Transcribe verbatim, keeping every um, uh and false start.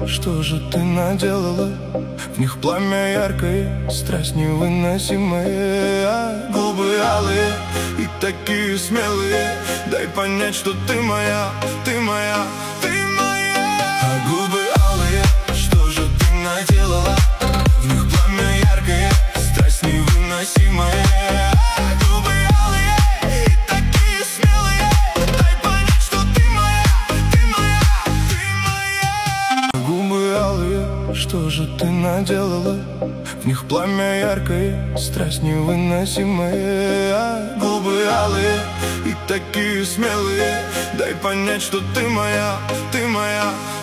что же ты наделала? В них пламя яркое, страсть невыносимая. А губы алые и такие смелые, дай понять, что ты моя, ты моя, ты моя. А губы алые, что же ты наделала? В них пламя яркое, страсть невыносимая. Что же ты наделала? В них пламя яркое, страсть невыносимая. А губы алые и такие смелые, дай понять, что ты моя, ты моя.